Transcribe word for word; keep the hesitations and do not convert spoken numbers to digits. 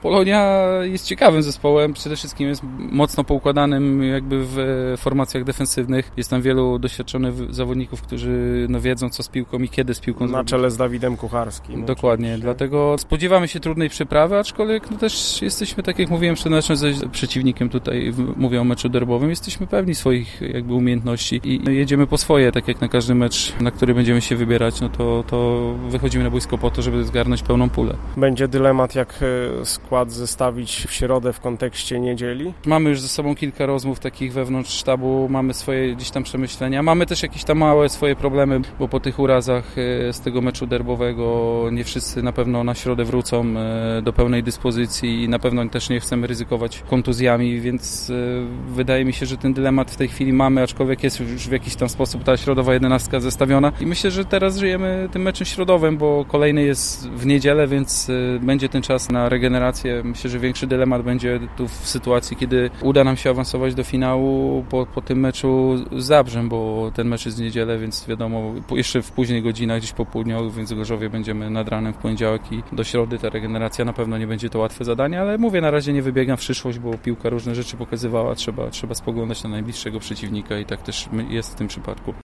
Polonia jest ciekawym zespołem, przede wszystkim jest mocno poukładanym jakby w formacjach defensywnych. Jest tam wielu doświadczonych zawodników, którzy no, wiedzą co z piłką i kiedy z piłką Na zrobić. czele z Dawidem Kucharskim. Dokładnie, oczywiście. dlatego spodziewamy się trudnej przyprawy, aczkolwiek no, też jesteśmy, tak jak mówiłem przed meczem ze przeciwnikiem tutaj, mówię o meczu derbowym, jesteśmy pewni swoich jakby umiejętności i jedziemy po swoje, tak jak na każdy mecz, na który będziemy się wybierać, no to, to wychodzimy na boisko po to, żeby zgarnąć pełną pulę. Będzie dylemat, jak skład zestawić w środę w kontekście niedzieli? Mamy już ze sobą kilka rozmów takich wewnątrz sztabu, mamy swoje gdzieś tam przemyślenia, mamy też jakieś tam małe swoje problemy, bo po tych urazach z tego meczu derbowego nie wszyscy na pewno na środę wrócą do pełnej dyspozycji i na pewno też nie chcemy ryzykować kontuzjami, więc wydaje mi się, że ten dylemat w tej chwili mamy, aczkolwiek jest już w jakiś tam sposób ta środowa jedenastka zestawiona i myślę, że teraz żyjemy tym meczem środowym, bo kolejny jest w niedzielę, więc będzie ten czas na regenerację. Myślę, że większy dylemat będzie tu w sytuacji, kiedy uda nam się awansować do finału po, po tym meczu z Zabrzem, bo ten mecz jest w niedzielę, więc wiadomo, jeszcze w późnych godzinach, gdzieś po południu, więc w Gorzowie będziemy nad ranem w poniedziałek i do środy ta regeneracja na pewno nie będzie to łatwe zadanie, ale mówię, na razie nie wybiegam w przyszłość, bo piłka różne rzeczy pokazywała, trzeba, trzeba spoglądać na najbliższego przeciwnika i tak też jest w tym przypadku.